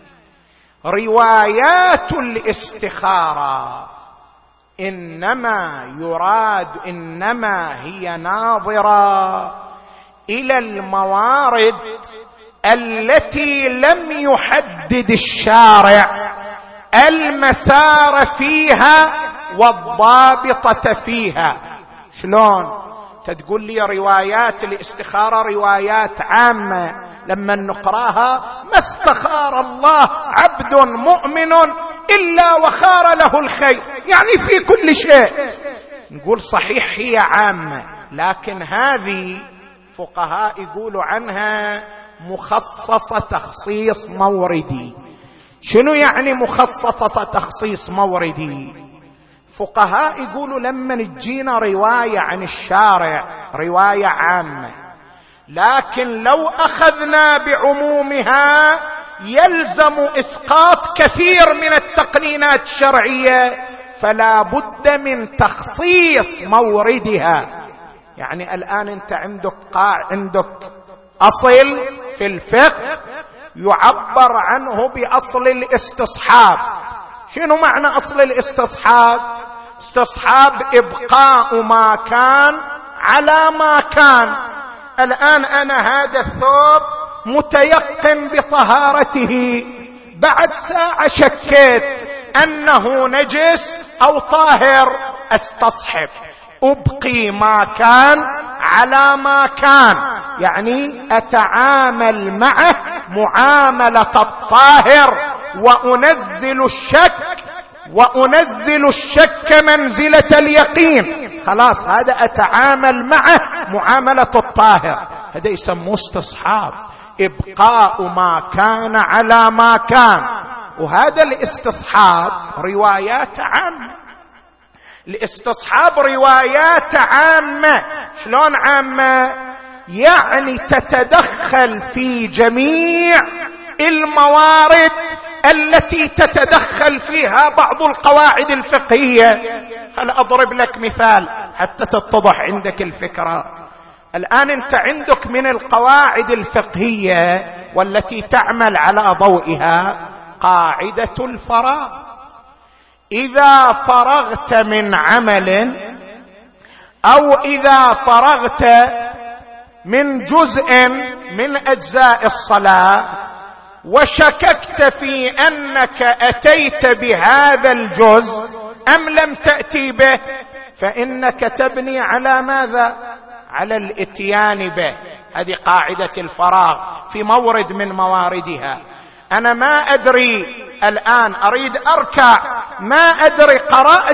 روايات الاستخارة إنما هي ناظرة إلى الموارد التي لم يحدد الشارع المسار فيها والضابطة فيها. شلون تقول لي روايات الاستخارة روايات عامة، لما نقراها ما استخار الله عبد مؤمن إلا وخار له الخير، يعني في كل شيء. نقول صحيح هي عامة، لكن هذه فقهاء يقولوا عنها مخصصة تخصيص موردي. شنو يعني مخصصة تخصيص موردي؟ فقهاء يقولوا لما تجينا رواية عن الشارع رواية عامة، لكن لو أخذنا بعمومها يلزم إسقاط كثير من التقنينات الشرعية، فلا بد من تخصيص موردها. يعني الآن أنت عندك أصل في الفقه يعبر عنه بأصل الاستصحاب. شنو معنى أصل الاستصحاب؟ استصحاب إبقاء ما كان على ما كان. الآن أنا هذا الثوب متيقن بطهارته، بعد ساعة شكيت أنه نجس أو طاهر، استصحب، أبقي ما كان على ما كان، يعني أتعامل معه معاملة الطاهر وأنزل الشك منزلة اليقين. خلاص هذا أتعامل معه معاملة الطاهر، هذا يسموه استصحاب، إبقاء ما كان على ما كان. وهذا الاستصحاب روايات عامة. الاستصحاب روايات عامة. شلون عامة؟ يعني تتدخل في جميع الموارد التي تتدخل فيها بعض القواعد الفقهية. هل أضرب لك مثال حتى تتضح عندك الفكرة؟ الآن أنت عندك من القواعد الفقهية والتي تعمل على ضوئها قاعدة الفراغ. إذا فرغت من عمل أو إذا فرغت من جزء من أجزاء الصلاة وشككت في أنك أتيت بهذا الجزء أم لم تأتي به، فإنك تبني على ماذا؟ على الاتيان به. هذه قاعدة الفراغ في مورد من مواردها. أنا ما أدري الآن أريد أركع، ما أدري، قرأت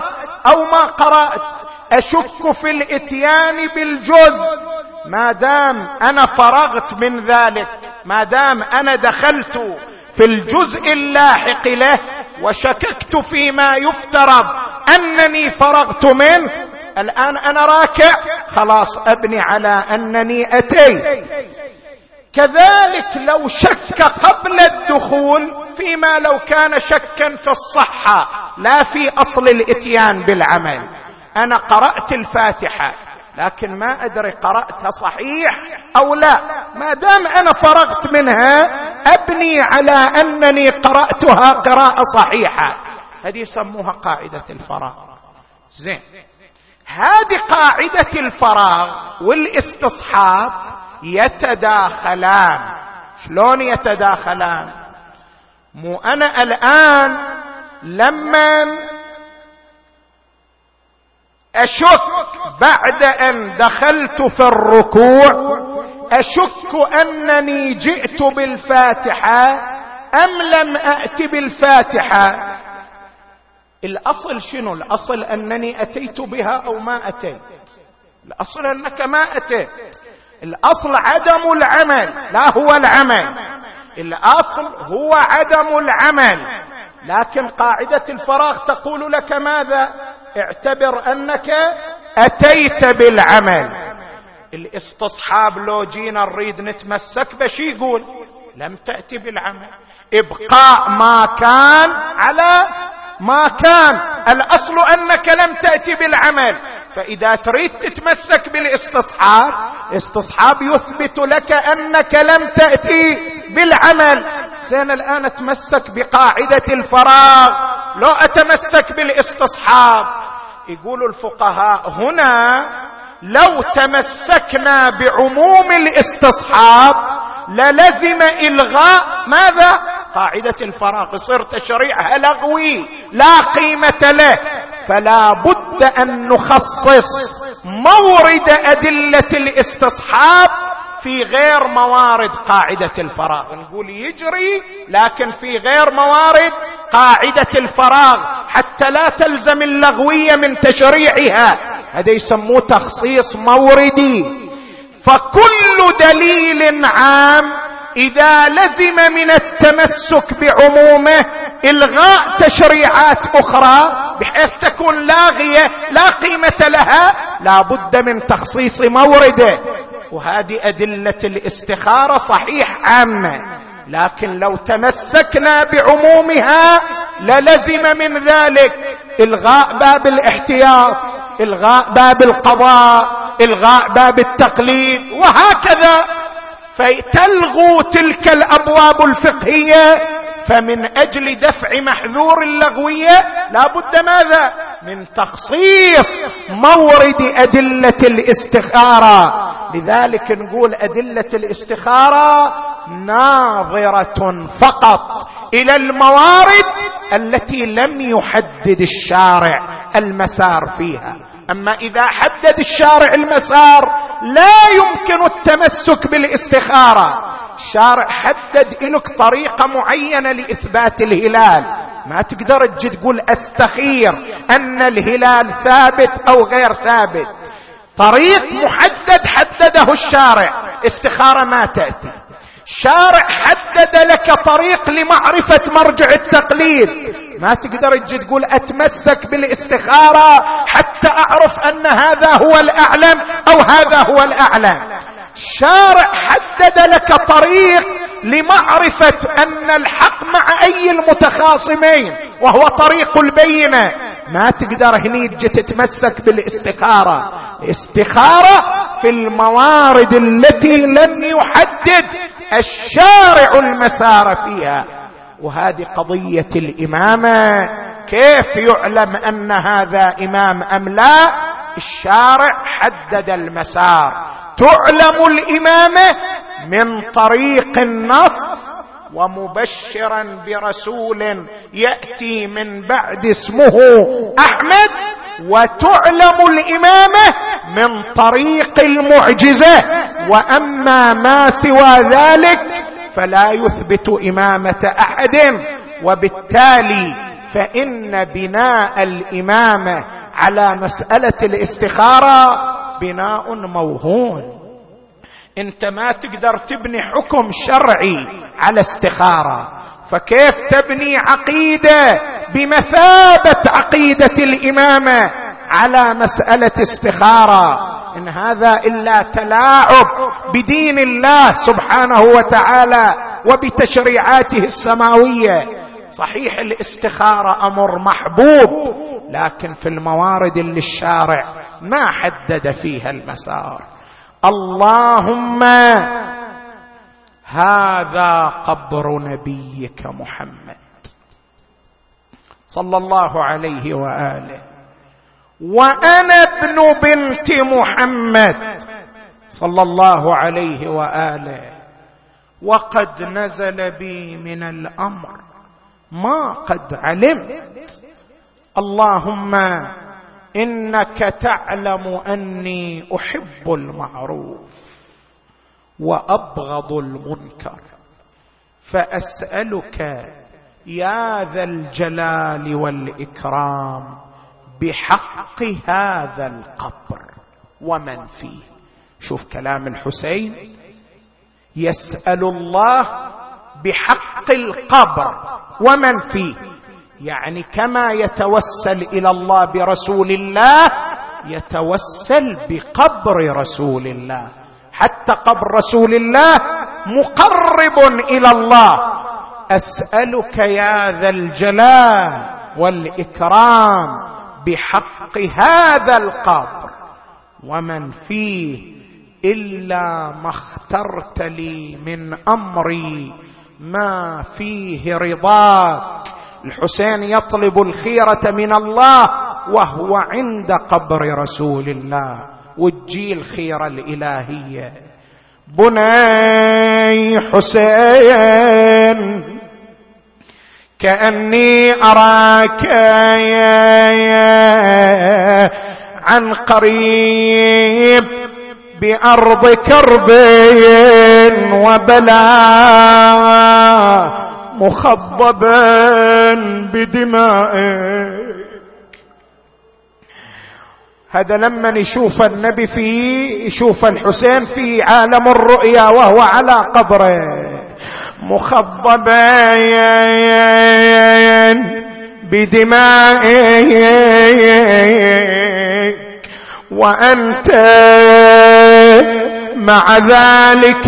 أو ما قرأت، أشك في الإتيان بالجزء. ما دام أنا فرغت من ذلك، ما دام أنا دخلت في الجزء اللاحق له وشككت فيما يفترض أنني فرغت منه، الآن أنا راكع، خلاص أبني على أنني أتيت. كذلك لو شك قبل الدخول فيما لو كان شكا في الصحة لا في أصل الإتيان بالعمل. أنا قرأت الفاتحة لكن ما أدري قرأتها صحيح أو لا، ما دام أنا فرغت منها أبني على أنني قرأتها قراءة صحيحة. هذه يسموها قاعدة الفراغ. زين، هذه قاعدة الفراغ والاستصحاب يتداخلان. شلون يتداخلان؟ مو أنا الآن لما أشك بعد أن دخلت في الركوع أشك أنني جئت بالفاتحة أم لم أأت بالفاتحة، الأصل شنو؟ الأصل أنني أتيت بها أو ما أتيت. الأصل أنك ما أتيت، الأصل عدم العمل، لا هو العمل، الأصل هو عدم العمل. لكن قاعدة الفراغ تقول لك ماذا؟ اعتبر أنك أتيت بالعمل. الاستصحاب لو جينا نريد نتمسك بشي يقول لم تأتي بالعمل، ابقاء ما كان على ما كان، الأصل أنك لم تأتي بالعمل. فإذا تريد تتمسك بالاستصحاب، استصحاب يثبت لك أنك لم تأتي بالعمل. زين، الآن أتمسك بقاعدة الفراغ لو أتمسك بالاستصحاب. يقول الفقهاء هنا لو تمسكنا بعموم الاستصحاب للزم إلغاء ماذا؟ قاعدة الفراغ، صار تشريعها لغوي لا قيمة له. فلا بد أن نخصص مورد أدلة الاستصحاب في غير موارد قاعدة الفراغ. نقول يجري لكن في غير موارد قاعدة الفراغ حتى لا تلزم اللغوية من تشريعها. هذا يسموه تخصيص موردي. فكل دليل عام إذا لزم من التمسك بعمومه إلغاء تشريعات أخرى بحيث تكون لاغية لا قيمة لها، لا بد من تخصيص مورده. وهذه أدلة الاستخارة صحيح عامة، لكن لو تمسكنا بعمومها للزم من ذلك إلغاء باب الاحتياط، إلغاء باب القضاء، إلغاء باب التقليد، وهكذا. فتلغوا تلك الأبواب الفقهية. فمن أجل دفع محذور اللغوية لا بد ماذا؟ من تخصيص مورد أدلة الاستخارة. لذلك نقول أدلة الاستخارة ناظرة فقط إلى الموارد التي لم يحدد الشارع المسار فيها. أما إذا حدد الشارع المسار لا يمكن التمسك بالاستخارة. الشارع حدد لك طريقة معينة لإثبات الهلال، ما تقدر تجي تقول أستخير أن الهلال ثابت أو غير ثابت. طريق محدد حدده الشارع، استخارة ما تأتي. الشارع حدد لك طريق لمعرفة مرجع التقليد، ما تقدر تجي تقول أتمسك بالاستخارة حتى أعرف أن هذا هو الأعلم أو هذا هو الأعلم. الشارع حدد لك طريق لمعرفة أن الحق مع أي المتخاصمين وهو طريق البينة، ما تقدر هني تجي تتمسك بالاستخارة. الاستخارة في الموارد التي لم يحدد الشارع المسار فيها. وهذه قضية الإمامة، كيف يعلم أن هذا إمام أم لا؟ الشارع حدد المسار. تعلم الإمامة من طريق النص ومبشرا برسول يأتي من بعد اسمه أحمد، وتعلم الإمامة من طريق المعجزة. وأما ما سوى ذلك فلا يثبت إمامة أحد. وبالتالي فإن بناء الإمامة على مسألة الاستخارة بناء موهون. انت ما تقدر تبني حكم شرعي على استخارة، فكيف تبني عقيدة بمثابة عقيدة الإمامة على مسألة استخارة؟ إن هذا إلا تلاعب بدين الله سبحانه وتعالى وبتشريعاته السماوية. صحيح الاستخارة أمر محبوب، لكن في الموارد اللي الشارع ما حدد فيها المسار. اللهم هذا قبر نبيك محمد صلى الله عليه وآله، وأنا ابن بنت محمد صلى الله عليه وآله، وقد نزل بي من الأمر ما قد علمت. اللهم إنك تعلم أني أحب المعروف وأبغض المنكر، فأسألك يا ذا الجلال والإكرام بحق هذا القبر ومن فيه. شوف كلام الحسين، يسأل الله بحق القبر ومن فيه، يعني كما يتوسل إلى الله برسول الله يتوسل بقبر رسول الله، حتى قبر رسول الله مقرب إلى الله. أسألك يا ذا الجلال والإكرام بحق هذا القبر ومن فيه إلا ما اخترت لي من أمري ما فيه رضاك. الحسين يطلب الخيرة من الله وهو عند قبر رسول الله، وتجي الخيرة الإلهية. بني حسين كأني أراك عن قريب بأرض كرب وبلاء مخضبا بدمائك. هذا لما يشوف النبي يشوف الحسين في عالم الرؤيا وهو على قبره مخضبا بدمائك، وأنت مع ذلك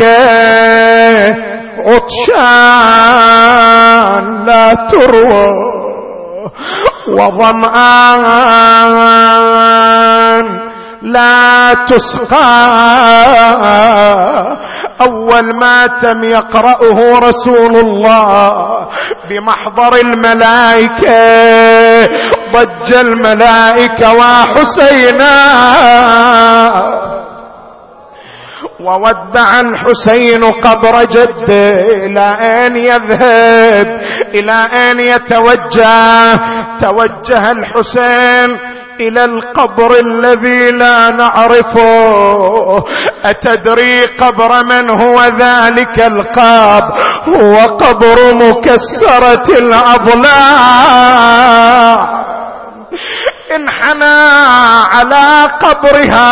عطشان لا تروى وظمآن لا تسقى. أول ماتم يقرأه رسول الله بمحضر الملائكة، ضج الملائكة وحسينا، وودع الحسين قبر جده. إلى أين يذهب؟ إلى أين يتوجه؟ توجه الحسين إلى القبر الذي لا نعرفه. أتدري قبر من هو ذلك القبر؟ هو قبر مكسرة الأضلاع. انحنى على قبرها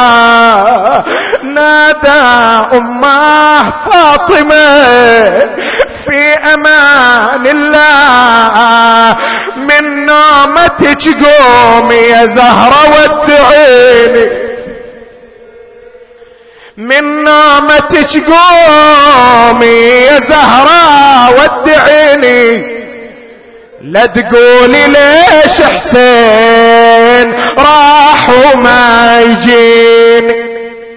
نادى أمه فاطمة في أمان الله، من نومتك قومي يا زهرة ودعيني، من نومتك قومي يا زهرة ودعيني. لا تقولي ليش حسين راح وما يجيني،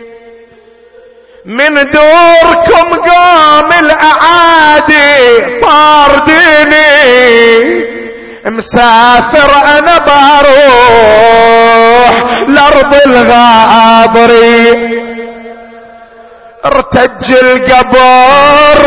من دوركم قوم الأعادي طارديني، مسافر أنا بروح لأرض الغاضري. ارتج القبر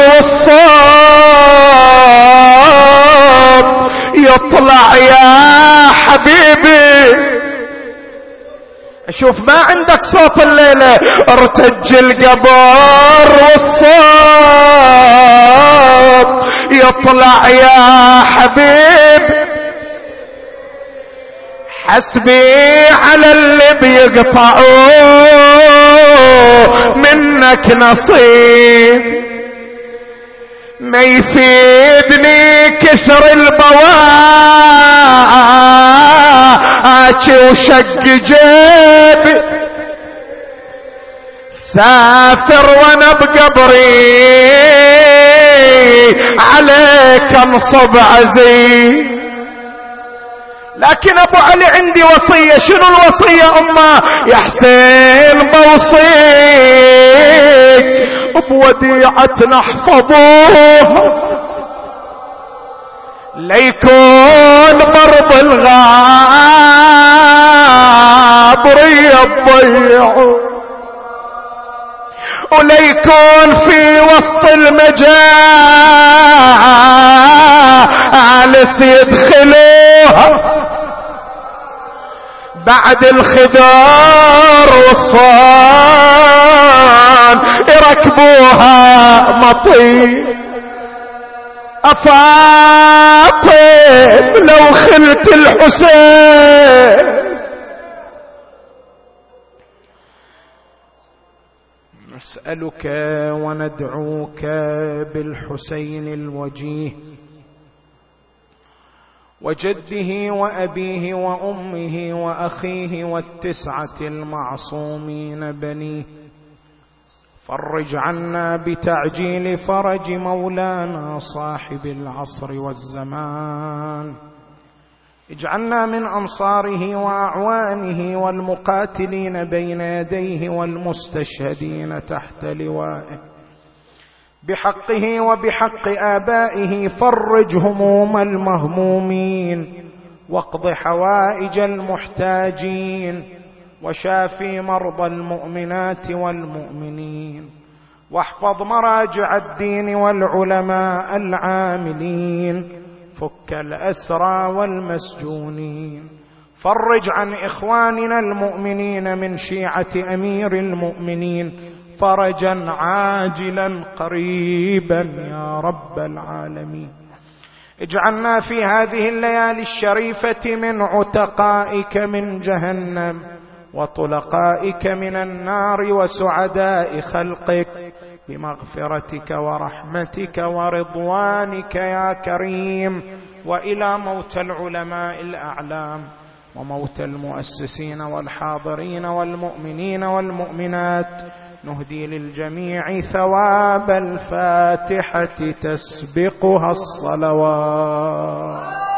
والصوت يطلع يا حبيبي. شوف ما عندك صوت الليلة، ارتج القبر والصوت يطلع يا حبيب. حسبي على اللي بيقطعوا منك نصيب، ما يفيدني كسر البواكي وشق جيبي، سافر وانا بقبري عليك انصب عزيز. لكن ابو علي عندي وصية. شنو الوصية امه؟ يا حسين بوصيك بوديعتنا احفظوها، ليكون برض الغابرية تضيعوا، وليكون في وسط المجالس يدخلوها بعد الخدار والصان يركبوها مطي. أفاطم لو خلت الحسين، نسألك وندعوك بالحسين الوجيه وجده وأبيه وأمه وأخيه والتسعة المعصومين بنيه، فرج عنا بتعجيل فرج مولانا صاحب العصر والزمان، اجعلنا من أنصاره وأعوانه والمقاتلين بين يديه والمستشهدين تحت لوائه، بحقه وبحق آبائه فرج هموم المهمومين، واقض حوائج المحتاجين، وشافي مرضى المؤمنات والمؤمنين، واحفظ مراجع الدين والعلماء العاملين، فك الأسرى والمسجونين، فرج عن إخواننا المؤمنين من شيعة أمير المؤمنين فرجا عاجلا قريبا يا رب العالمين. اجعلنا في هذه الليالي الشريفة من عتقائك من جهنم وطلقائك من النار وسعداء خلقك بمغفرتك ورحمتك ورضوانك يا كريم. وإلى موت العلماء الأعلام وموت المؤسسين والحاضرين والمؤمنين والمؤمنات نهدي للجميع ثواب الفاتحة تسبقها الصلوات.